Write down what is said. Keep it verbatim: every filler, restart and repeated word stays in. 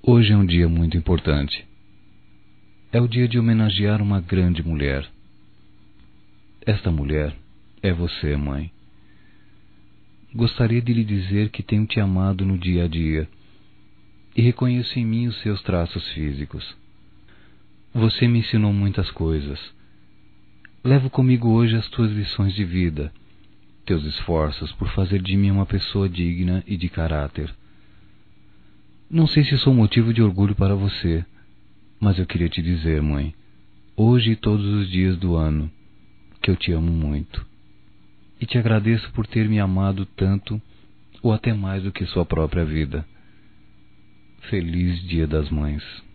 Hoje é um dia muito importante. É o dia de homenagear uma grande mulher. Esta mulher é você, mãe. Gostaria de lhe dizer que tenho te amado no dia a dia e reconheço em mim os seus traços físicos. Você me ensinou muitas coisas. Levo comigo hoje as tuas lições de vida, teus esforços por fazer de mim uma pessoa digna e de caráter. Não sei se sou motivo de orgulho para você, mas eu queria te dizer, mãe, hoje e todos os dias do ano, que eu te amo muito. E te agradeço por ter me amado tanto, ou até mais do que sua própria vida. Feliz Dia das Mães.